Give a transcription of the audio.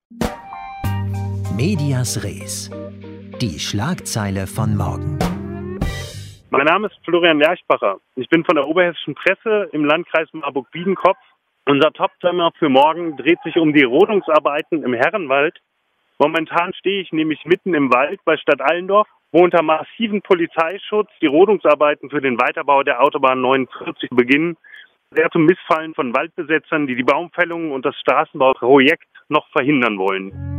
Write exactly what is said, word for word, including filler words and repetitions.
Medias Res. Die Schlagzeile von morgen. Mein Name ist Florian Lerchbacher. Ich bin von der Oberhessischen Presse im Landkreis Marburg-Biedenkopf. Unser Top-Thema für morgen dreht sich um die Rodungsarbeiten im Herrenwald. Momentan stehe ich nämlich mitten im Wald bei Stadt Allendorf, wo unter massiven Polizeischutz die Rodungsarbeiten für den Weiterbau der Autobahn neunundvierzig beginnen. Sehr zum Missfallen von Waldbesetzern, die die Baumfällungen und das Straßenbauprojekt noch verhindern wollen.